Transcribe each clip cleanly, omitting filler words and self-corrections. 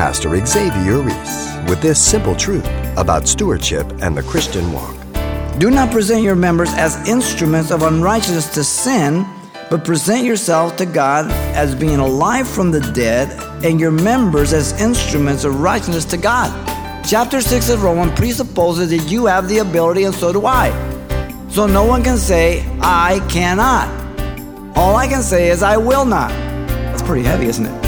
Pastor Xavier Reese with this simple truth about stewardship and the Christian walk. Do not present your members as instruments of unrighteousness to sin, but present yourself to God as being alive from the dead, and your members as instruments of righteousness to God. Chapter 6 of Romans presupposes that you have the ability, and so do I. So no one can say, I cannot. All I can say is, I will not. That's pretty heavy, isn't it?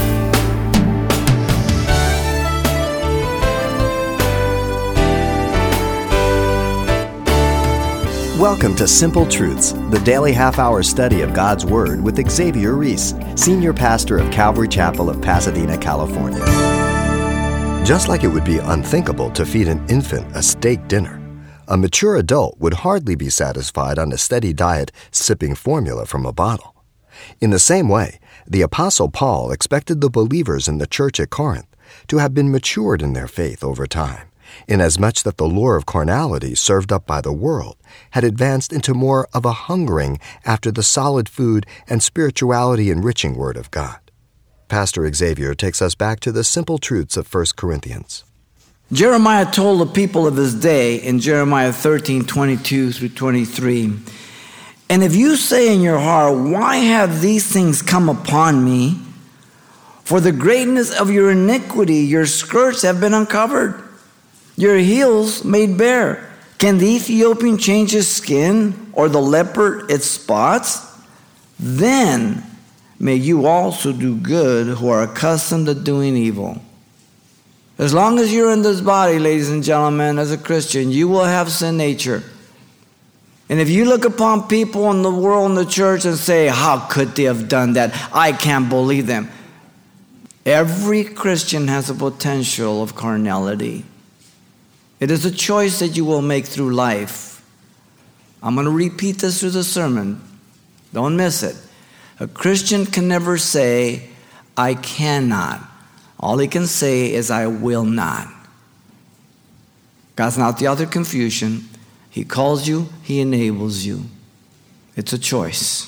Welcome to Simple Truths, the daily half-hour study of God's Word with Xavier Reese, Senior Pastor of Calvary Chapel of Pasadena, California. Just like it would be unthinkable to feed an infant a steak dinner, a mature adult would hardly be satisfied on a steady diet sipping formula from a bottle. In the same way, the Apostle Paul expected the believers in the church at Corinth to have been matured in their faith over time, inasmuch that the lure of carnality served up by the world had advanced into more of a hungering after the solid food and spirituality-enriching Word of God. Pastor Xavier takes us back to the simple truths of 1 Corinthians. Jeremiah told the people of his day in Jeremiah 13:22 through 23, "And if you say in your heart, why have these things come upon me? For the greatness of your iniquity, your skirts have been uncovered, your heels made bare. Can the Ethiopian change his skin, or the leopard its spots? Then may you also do good who are accustomed to doing evil." As long as you're in this body, ladies and gentlemen, as a Christian, you will have sin nature. And if you look upon people in the world, in the church, and say, how could they have done that? I can't believe them. Every Christian has a potential of carnality. It is a choice that you will make through life. I'm going to repeat this through the sermon. Don't miss it. A Christian can never say, I cannot. All he can say is, I will not. God's not the author of confusion. He calls you, He enables you. It's a choice.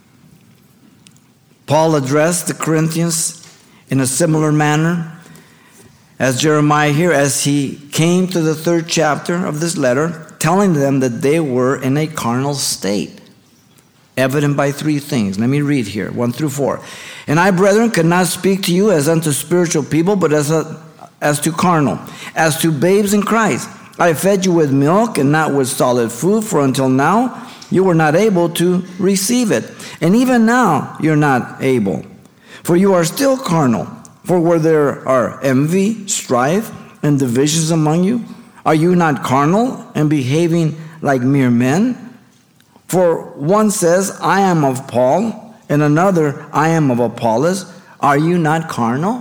Paul addressed the Corinthians in a similar manner as Jeremiah here, as he came to the 3rd chapter of this letter, telling them that they were in a carnal state, evident by 3 things. Let me read here, 1 through 4. "And I, brethren, could not speak to you as unto spiritual people, but as to carnal, as to babes in Christ. I fed you with milk and not with solid food, for until now you were not able to receive it. And even now you're not able. For you are still carnal. For where there are envy, strife, and divisions among you, are you not carnal and behaving like mere men? For one says, I am of Paul, and another, I am of Apollos. Are you not carnal?"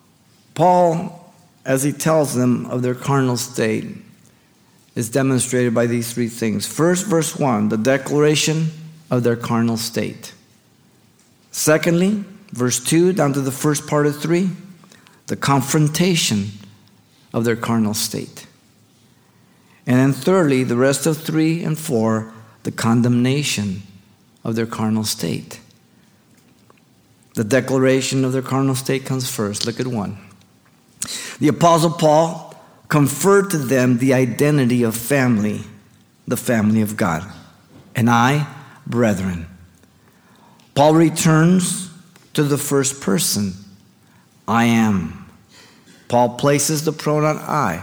Paul, as he tells them of their carnal state, is demonstrated by these 3 things. First, verse 1, the declaration of their carnal state. Secondly, verse 2 down to the first part of 3, the confrontation of their carnal state. And then thirdly, the rest of 3 and 4, the condemnation of their carnal state. The declaration of their carnal state comes first. Look at 1. The Apostle Paul conferred to them the identity of family, the family of God. "And I, brethren." Paul returns to the first person, I am. Paul places the pronoun I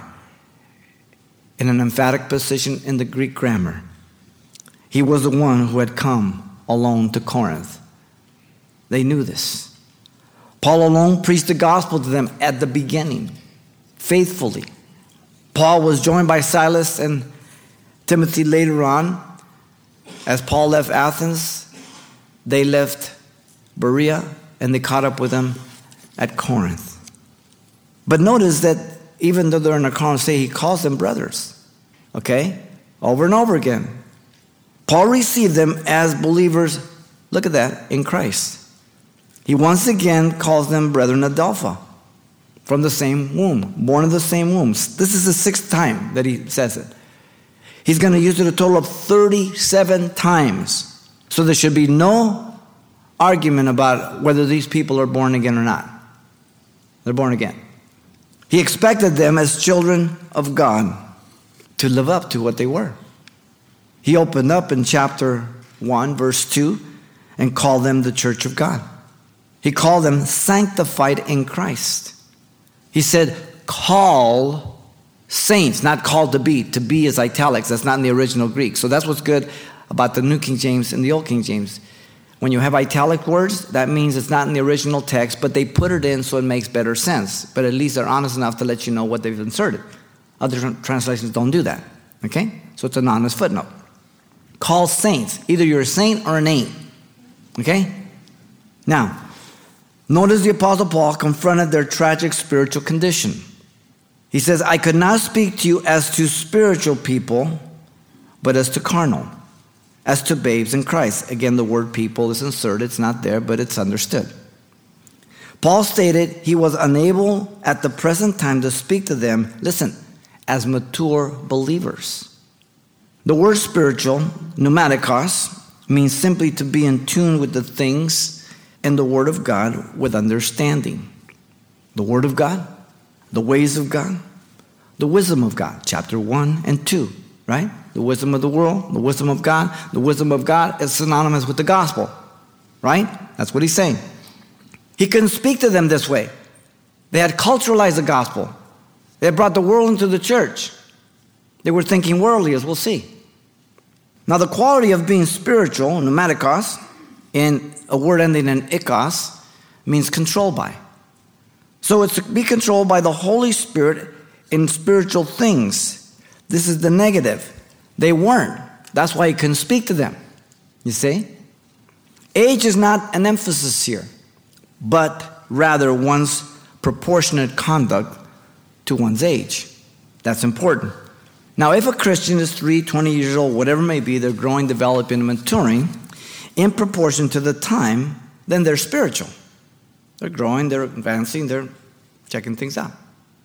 in an emphatic position in the Greek grammar. He was the one who had come alone to Corinth. They knew this. Paul alone preached the gospel to them at the beginning, faithfully. Paul was joined by Silas and Timothy later on. As Paul left Athens, they left Berea, and they caught up with him at Corinth. But notice that even though they're in a carnal state, he calls them brothers. Okay? Over and over again. Paul received them as believers, look at that, in Christ. He once again calls them brethren Adelpha, from the same womb, born of the same womb. This is the 6th time that he says it. He's going to use it a total of 37 times. So there should be no argument about whether these people are born again or not. They're born again. He expected them as children of God to live up to what they were. He opened up in chapter 1, verse 2, and called them the church of God. He called them sanctified in Christ. He said, call saints, not called to be. To be is italics. That's not in the original Greek. So that's what's good about the New King James and the Old King James. When you have italic words, that means it's not in the original text, but they put it in so it makes better sense. But at least they're honest enough to let you know what they've inserted. Other translations don't do that. Okay? So it's an honest footnote. Call saints. Either you're a saint or an ain't. Okay? Now, notice the Apostle Paul confronted their tragic spiritual condition. He says, I could not speak to you as to spiritual people, but as to carnal, as to babes in Christ. Again, the word people is inserted. It's not there, but it's understood. Paul stated he was unable at the present time to speak to them, listen, as mature believers. The word spiritual, pneumatikos, means simply to be in tune with the things and the Word of God with understanding. The Word of God, the ways of God, the wisdom of God, chapter 1 and 2, right? The wisdom of the world, the wisdom of God. The wisdom of God is synonymous with the gospel, right? That's what he's saying. He couldn't speak to them this way. They had culturalized the gospel. They had brought the world into the church. They were thinking worldly, as we'll see. Now, the quality of being spiritual, pneumatikos, in a word ending in ikos, means controlled by. So it's to be controlled by the Holy Spirit in spiritual things. This is the negative. They weren't. That's why he couldn't speak to them. You see? Age is not an emphasis here, but rather one's proportionate conduct to one's age. That's important. Now, if a Christian is 20 years old, whatever it may be, they're growing, developing, and maturing in proportion to the time, then they're spiritual. They're growing, they're advancing, they're checking things out.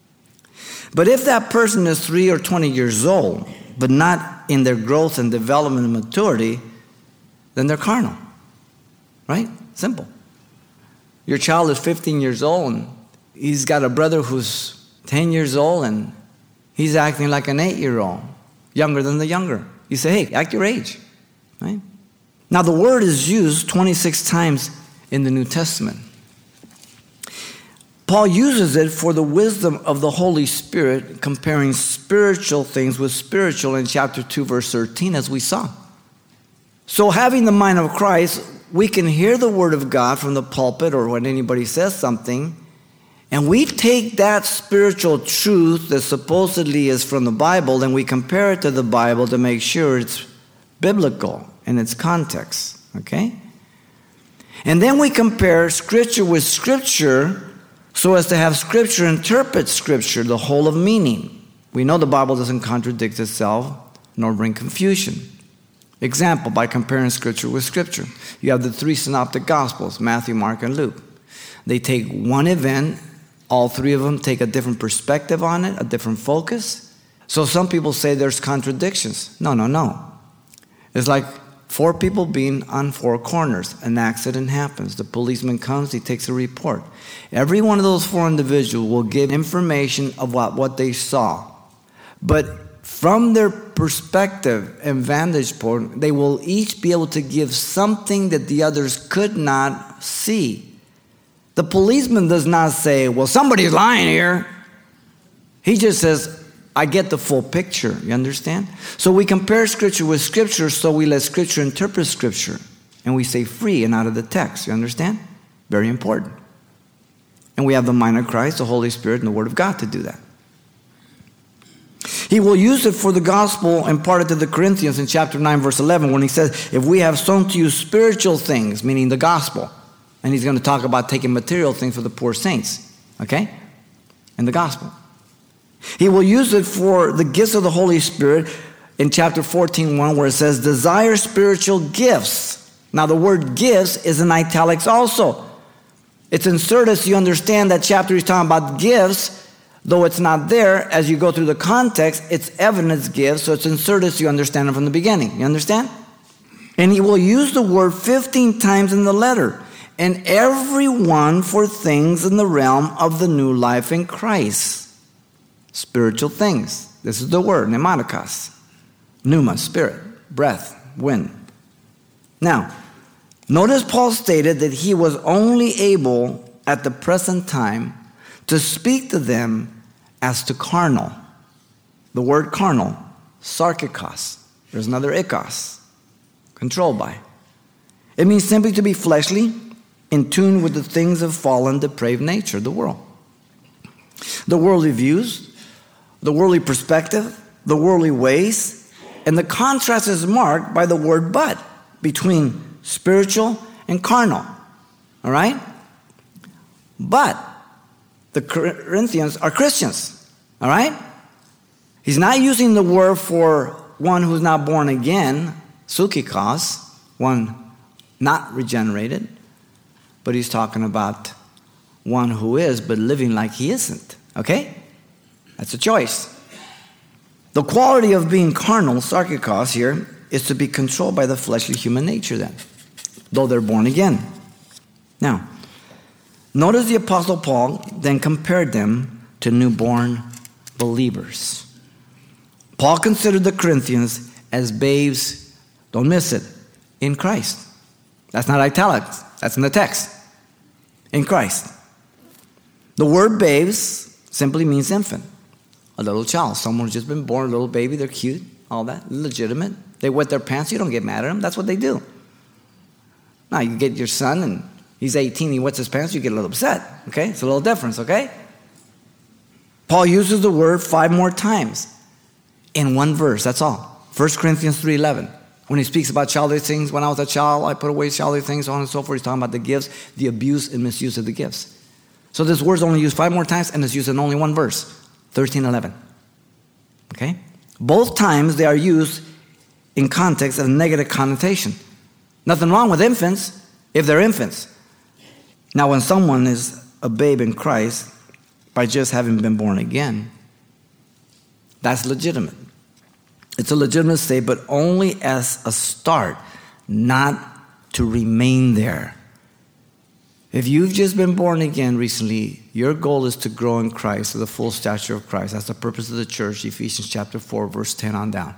But if that person is 3 or 20 years old, but not in their growth and development and maturity, then they're carnal. Right? Simple. Your child is 15 years old, and he's got a brother who's 10 years old, and he's acting like an 8-year-old, younger than the younger. You say, hey, act your age. Right? Now, the word is used 26 times in the New Testament. Paul uses it for the wisdom of the Holy Spirit, comparing spiritual things with spiritual in chapter 2, verse 13, as we saw. So having the mind of Christ, we can hear the word of God from the pulpit or when anybody says something, and we take that spiritual truth that supposedly is from the Bible and we compare it to the Bible to make sure it's biblical in its context, okay? And then we compare Scripture with Scripture so as to have Scripture interpret Scripture, the whole of meaning. We know the Bible doesn't contradict itself nor bring confusion. Example, by comparing Scripture with Scripture. You have the 3 synoptic Gospels, Matthew, Mark, and Luke. They take one event, all 3 of them take a different perspective on it, a different focus. So some people say there's contradictions. No. It's like 4 people being on 4 corners. An accident happens. The policeman comes, he takes a report. Every one of those 4 individuals will give information of what they saw. But from their perspective and vantage point, they will each be able to give something that the others could not see. The policeman does not say, well, somebody's lying here. He just says, I get the full picture. You understand? So we compare Scripture with Scripture, so we let Scripture interpret Scripture. And we say free and out of the text. You understand? Very important. And we have the mind of Christ, the Holy Spirit, and the Word of God to do that. He will use it for the gospel imparted to the Corinthians in chapter 9, verse 11, when he says, if we have sown to you spiritual things, meaning the gospel, and he's going to talk about taking material things for the poor saints, okay? And the gospel. He will use it for the gifts of the Holy Spirit in chapter 14:1, where it says, desire spiritual gifts. Now, the word gifts is in italics also. It's inserted so you understand that chapter he's talking about gifts. Though it's not there, as you go through the context, it's evidence gifts, so it's inserted so you understand it from the beginning. You understand? And he will use the word 15 times in the letter, and every one for things in the realm of the new life in Christ. spiritual things. This is the word, pneumatikos. Pneuma, spirit, breath, wind. Now, notice Paul stated that he was only able at the present time to speak to them as to carnal. The word carnal, sarkikos. There's another ikos, controlled by. It means simply to be fleshly, in tune with the things of fallen, depraved nature, the world. The worldly views, the worldly perspective, the worldly ways, and the contrast is marked by the word but between spiritual and carnal. All right? But the Corinthians are Christians. All right? He's not using the word for one who's not born again, sukikos, one not regenerated, but he's talking about one who is, but living like he isn't. Okay? That's a choice. The quality of being carnal, sarkikos here, is to be controlled by the fleshly human nature then, though they're born again. Now, notice the Apostle Paul then compared them to newborn believers. Paul considered the Corinthians as babes, don't miss it, in Christ. That's not italics, that's in the text. In Christ. The word babes simply means infant, a little child. Someone who's just been born, a little baby, they're cute, all that, legitimate. They wet their pants, you don't get mad at them, that's what they do. Now, you get your son and he's 18, he wets his pants, you get a little upset, okay? It's a little difference, okay? Paul uses the word 5 more times in one verse, that's all. 1 Corinthians 3:11. When he speaks about childish things, when I was a child, I put away childish things, so on and so forth. He's talking about the gifts, the abuse and misuse of the gifts. So this word's only used 5 more times, and it's used in only one verse, 13:11. Okay? Both times they are used in context of negative connotation. Nothing wrong with infants if they're infants. Now, when someone is a babe in Christ by just having been born again, that's legitimate. It's a legitimate state, but only as a start, not to remain there. If you've just been born again recently, your goal is to grow in Christ to the full stature of Christ. That's the purpose of the church, Ephesians chapter 4, verse 10 on down.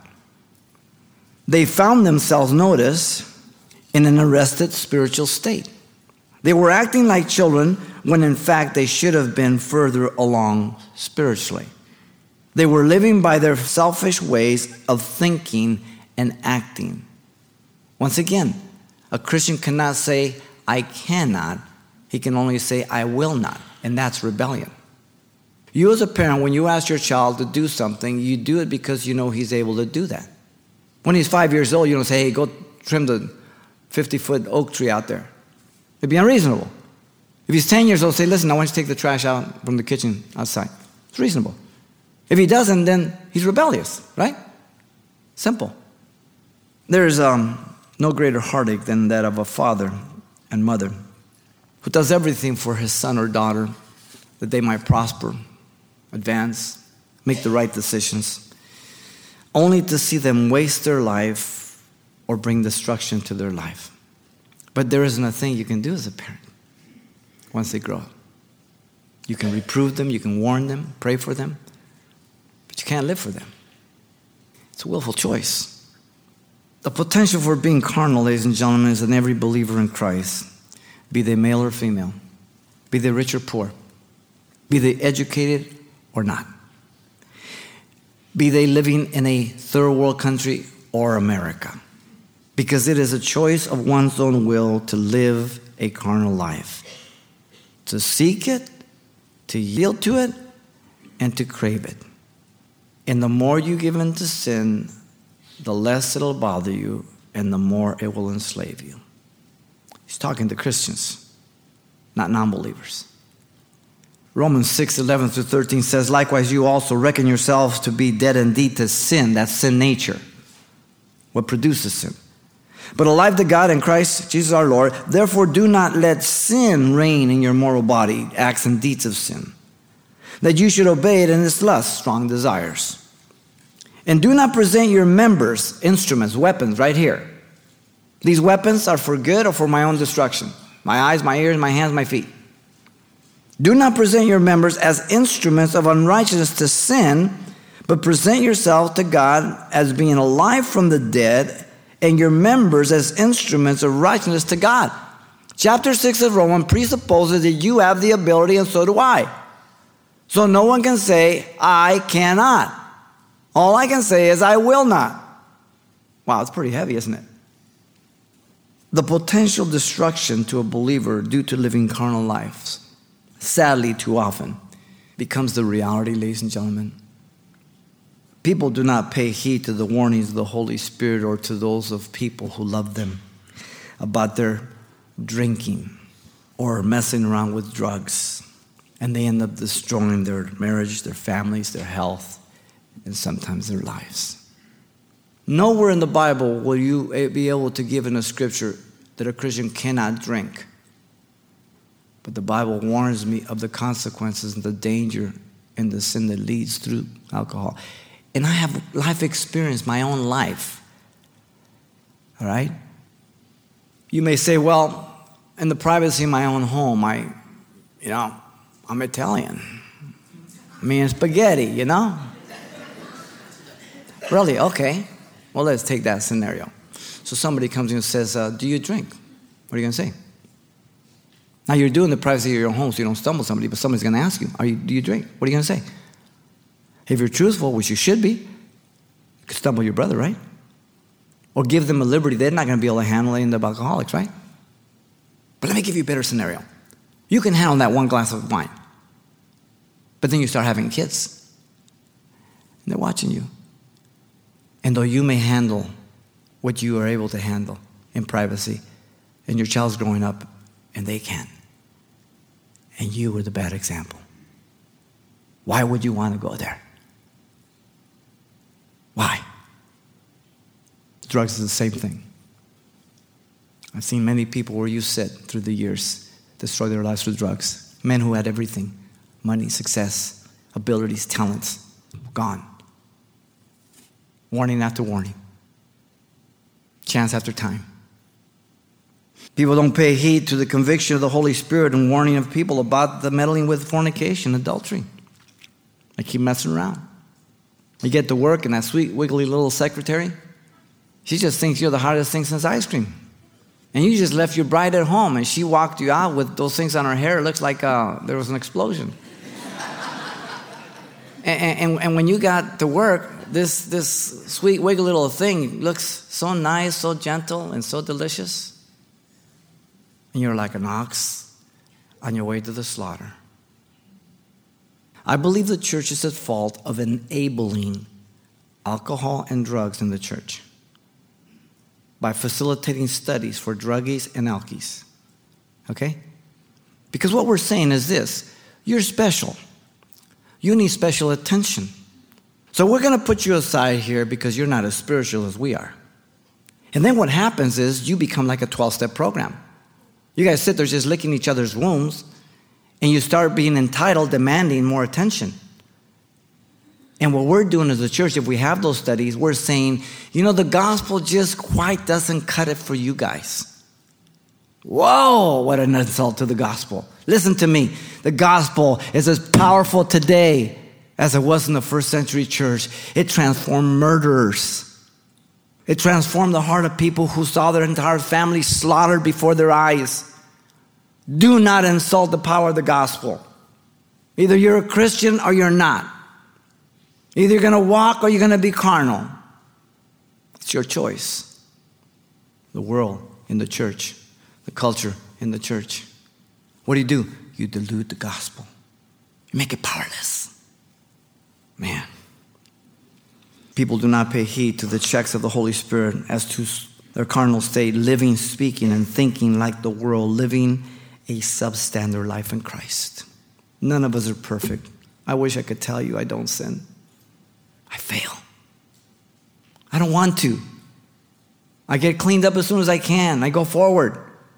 They found themselves, notice, in an arrested spiritual state. They were acting like children when in fact they should have been further along spiritually. They were living by their selfish ways of thinking and acting. Once again, a Christian cannot say, I cannot. He can only say, I will not. And that's rebellion. You as a parent, when you ask your child to do something, you do it because you know he's able to do that. When he's 5 years old, you don't say, hey, go trim the 50-foot oak tree out there. It'd be unreasonable. If he's 10 years old, say, listen, I want you to take the trash out from the kitchen outside. It's reasonable. If he doesn't, then he's rebellious, right? Simple. There's no greater heartache than that of a father and mother who does everything for his son or daughter that they might prosper, advance, make the right decisions, only to see them waste their life or bring destruction to their life. But there isn't a thing you can do as a parent once they grow up. You can reprove them, you can warn them, pray for them, but you can't live for them. It's a willful choice. The potential for being carnal, ladies and gentlemen, is in every believer in Christ, be they male or female, be they rich or poor, be they educated or not, be they living in a third world country or America, because it is a choice of one's own will to live a carnal life, to seek it, to yield to it, and to crave it. And the more you give in to sin, the less it'll bother you and the more it will enslave you. He's talking to Christians, not non-believers. Romans 6:11-13 says, likewise you also reckon yourselves to be dead indeed to sin. That's sin nature, what produces sin. But alive to God in Christ Jesus our Lord. Therefore do not let sin reign in your mortal body, acts and deeds of sin, that you should obey it in its lusts, strong desires. And do not present your members, instruments, weapons, right here. These weapons are for good or for my own destruction. My eyes, my ears, my hands, my feet. Do not present your members as instruments of unrighteousness to sin, but present yourself to God as being alive from the dead, and your members as instruments of righteousness to God. Chapter 6 of Romans presupposes that you have the ability, and so do I. So no one can say, I cannot. All I can say is, I will not. Wow, it's pretty heavy, isn't it? The potential destruction to a believer due to living carnal lives, sadly too often, becomes the reality, ladies and gentlemen. People do not pay heed to the warnings of the Holy Spirit or to those of people who love them about their drinking or messing around with drugs. And they end up destroying their marriage, their families, their health, and sometimes their lives. Nowhere in the Bible will you be able to give in a scripture that a Christian cannot drink. But the Bible warns me of the consequences and the danger and the sin that leads through alcohol. And I have life experience, my own life. All right? You may say, well, in the privacy of my own home, I'm Italian. Me and spaghetti, you know? Really? Okay. Well, let's take that scenario. So somebody comes in and says, do you drink? What are you going to say? Now, you're doing the privacy of your home so you don't stumble somebody, but somebody's going to ask you, do you drink? What are you going to say? If you're truthful, which you should be, you could stumble your brother, right? Or give them a liberty. They're not going to be able to handle it in the alcoholics, right? But let me give you a better scenario. You can handle that one glass of wine. But then you start having kids. And they're watching you. And though you may handle what you are able to handle in privacy, and your child's growing up, and they can't. And you were the bad example. Why would you want to go there? Why? Drugs is the same thing. I've seen many people where you sit through the years destroy their lives through drugs. Men who had everything, money, success, abilities, talents, gone. Warning after warning. Chance after time. People don't pay heed to the conviction of the Holy Spirit and warning of people about the meddling with fornication, adultery. They keep messing around. You get to work and that sweet, wiggly little secretary, she just thinks you're the hottest thing since ice cream. And you just left your bride at home and she walked you out with those things on her hair. It looks like there was an explosion. and when you got to work, this sweet, wiggly little thing looks so nice, so gentle, and so delicious. And you're like an ox on your way to the slaughter. I believe the church is at fault of enabling alcohol and drugs in the church by facilitating studies for druggies and alkies. Okay? Because what we're saying is this: you're special. You need special attention. So we're going to put you aside here because you're not as spiritual as we are. And then what happens is you become like a 12-step program. You guys sit there just licking each other's wounds, and you start being entitled, demanding more attention. And what we're doing as a church, if we have those studies, we're saying, the gospel just quite doesn't cut it for you guys. Whoa, what an insult to the gospel. Listen to me. The gospel is as powerful today as it was in the first century church. It transformed murderers. It transformed the heart of people who saw their entire family slaughtered before their eyes. Do not insult the power of the gospel. Either you're a Christian or you're not. Either you're going to walk or you're going to be carnal. It's your choice. The world in the church, the culture in the church. What do? You dilute the gospel. You make it powerless. Man. People do not pay heed to the checks of the Holy Spirit as to their carnal state, living, speaking, and thinking like the world, living a substandard life in Christ. None of us are perfect. I wish I could tell you I don't sin. I fail. I don't want to. I get cleaned up as soon as I can. I go forward.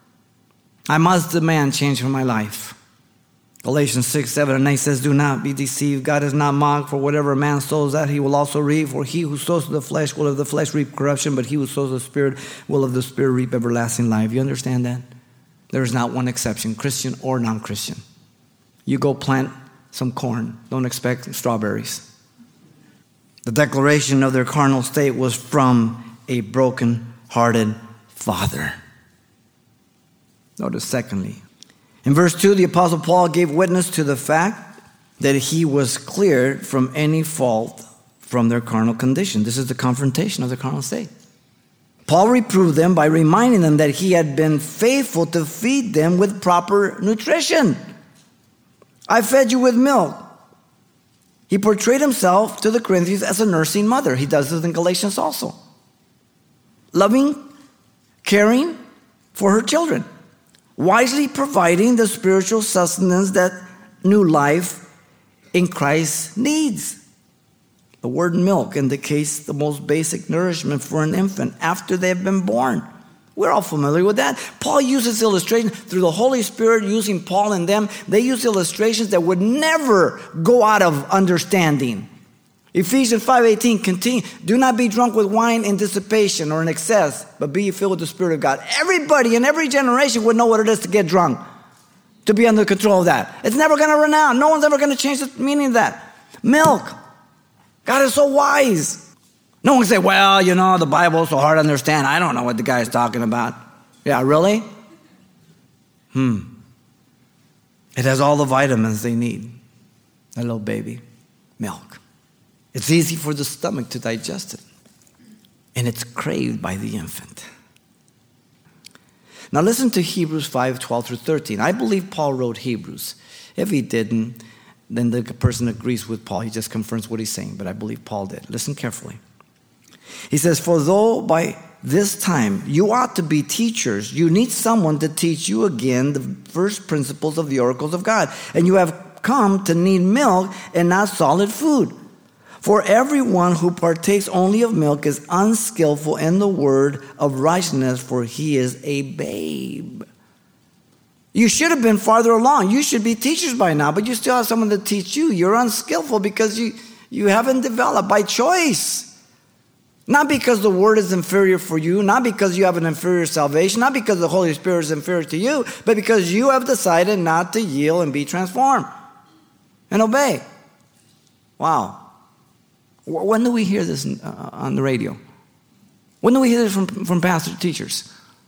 I must demand change for my life. Galatians 6, 7, and 8 says, do not be deceived. God is not mocked, for whatever a man sows that he will also reap. For he who sows to the flesh will of the flesh reap corruption, but he who sows to the Spirit will of the Spirit reap everlasting life. You understand that? There is not one exception, Christian or non-Christian. You go plant some corn. Don't expect strawberries. The declaration of their carnal state was from a broken-hearted father. Notice secondly, in verse 2, the Apostle Paul gave witness to the fact that he was cleared from any fault from their carnal condition. This is the confrontation of the carnal state. Paul reproved them by reminding them that he had been faithful to feed them with proper nutrition. I fed you with milk. He portrayed himself to the Corinthians as a nursing mother. He does this in Galatians also. Loving, caring for her children. Wisely providing the spiritual sustenance that new life in Christ needs. The word milk indicates the most basic nourishment for an infant after they have been born. We're all familiar with that. Paul uses illustrations through the Holy Spirit using Paul and them. They use illustrations that would never go out of understanding. Ephesians 5:18 continue. Do not be drunk with wine in dissipation or in excess, but be filled with the Spirit of God. Everybody in every generation would know what it is to get drunk, to be under control of that. It's never going to run out. No one's ever going to change the meaning of that. Milk. God is so wise. No one can say, well, the Bible is so hard to understand. I don't know what the guy is talking about. Yeah, really? It has all the vitamins they need. A little baby. Milk. It's easy for the stomach to digest it. And it's craved by the infant. Now listen to Hebrews 5:12 through 13. I believe Paul wrote Hebrews. If he didn't, then the person agrees with Paul. He just confirms what he's saying. But I believe Paul did. Listen carefully. He says, for though by this time you ought to be teachers, you need someone to teach you again the first principles of the oracles of God. And you have come to need milk and not solid food. For everyone who partakes only of milk is unskillful in the word of righteousness, for he is a babe. You should have been farther along. You should be teachers by now, but you still have someone to teach you. You're unskillful because you haven't developed by choice. Not because the word is inferior for you, not because you have an inferior salvation, not because the Holy Spirit is inferior to you, but because you have decided not to yield and be transformed and obey. Wow. When do we hear this on the radio? When do we hear this from pastor teachers?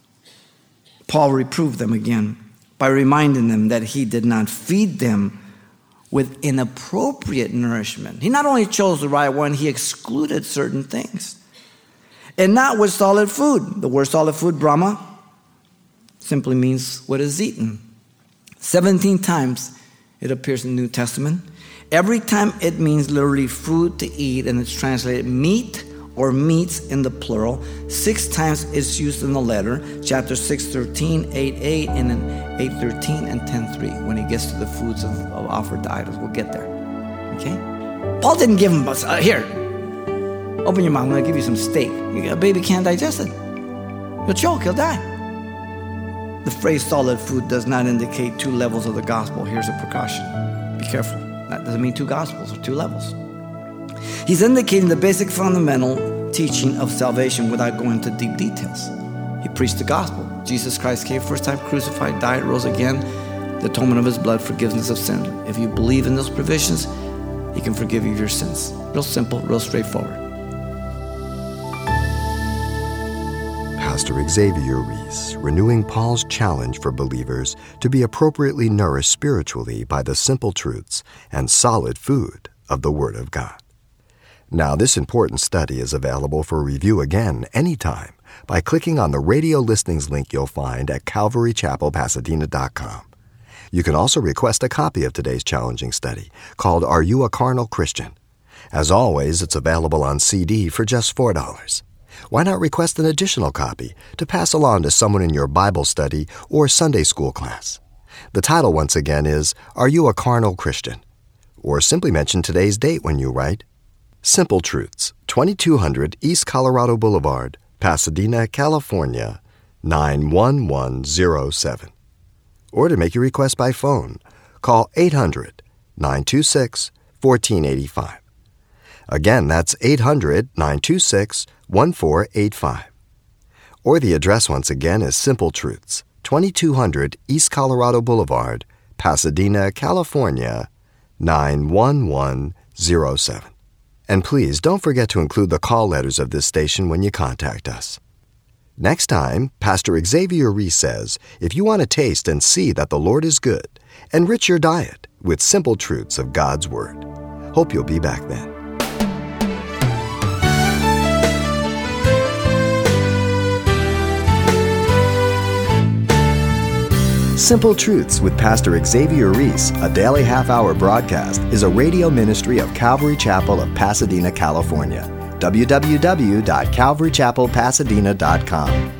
Paul reproved them again by reminding them that he did not feed them with inappropriate nourishment. He not only chose the right one, he excluded certain things. And not with solid food. The word solid food, Brahma, simply means what is eaten. 17 times it appears in the New Testament. Every time it means literally food to eat, and it's translated meat or meats in the plural. 6 times it's used in the letter, chapter 6:13, 8:8, and then 8:13 and 10:3, when he gets to the foods of offered to idols. We'll get there. Okay? Paul didn't give him, here, open your mouth, I'm going to give you some steak. A baby can't digest it. He'll choke, he'll die. The phrase solid food does not indicate 2 levels of the gospel. Here's a precaution. Be careful. That doesn't mean 2 gospels or 2 levels. He's indicating the basic fundamental teaching of salvation without going into deep details. He preached the gospel. Jesus Christ came first time, crucified, died, rose again. The atonement of his blood, forgiveness of sin. If you believe in those provisions, he can forgive you your sins. Real simple, real straightforward. Pastor Xavier Reese, renewing Paul's challenge for believers to be appropriately nourished spiritually by the simple truths and solid food of the Word of God. Now, this important study is available for review again anytime by clicking on the radio listings link you'll find at calvarychapelpasadena.com. You can also request a copy of today's challenging study called Are You a Carnal Christian? As always, it's available on CD for just $4. Why not request an additional copy to pass along to someone in your Bible study or Sunday school class? The title, once again, is Are You a Carnal Christian? Or simply mention today's date when you write. Simple Truths, 2200 East Colorado Boulevard, Pasadena, California, 91107. Or to make your request by phone, call 800-926-1485. Again, that's 800-926-1485. Or the address once again is Simple Truths, 2200 East Colorado Boulevard, Pasadena, California, 91107. And please don't forget to include the call letters of this station when you contact us. Next time, Pastor Xavier Reese says, if you want to taste and see that the Lord is good, enrich your diet with simple truths of God's Word. Hope you'll be back then. Simple Truths with Pastor Xavier Reese, a daily half-hour broadcast, is a radio ministry of Calvary Chapel of Pasadena, California. www.calvarychapelpasadena.com.